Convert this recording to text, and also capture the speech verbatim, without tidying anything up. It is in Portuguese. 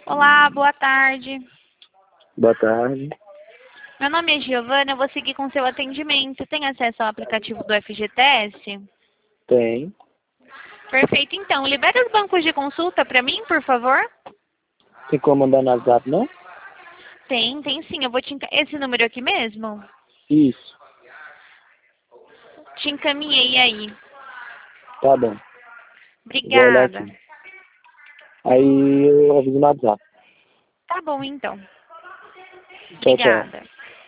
Olá, boa tarde. Boa tarde. Meu nome é Giovana, eu vou seguir com seu atendimento. Tem acesso ao aplicativo do F G T S? Tem. Perfeito, então. Libera os bancos de consulta para mim, por favor? Tem como mandar no WhatsApp, não? Tem, tem sim. Eu vou te enca... Esse número aqui mesmo? Isso. Te encaminhei aí. Tá bom. Vou olhar Obrigada. aqui. Aí eu aviso no WhatsApp. Tá bom, então. Tchau, tchau. Obrigada.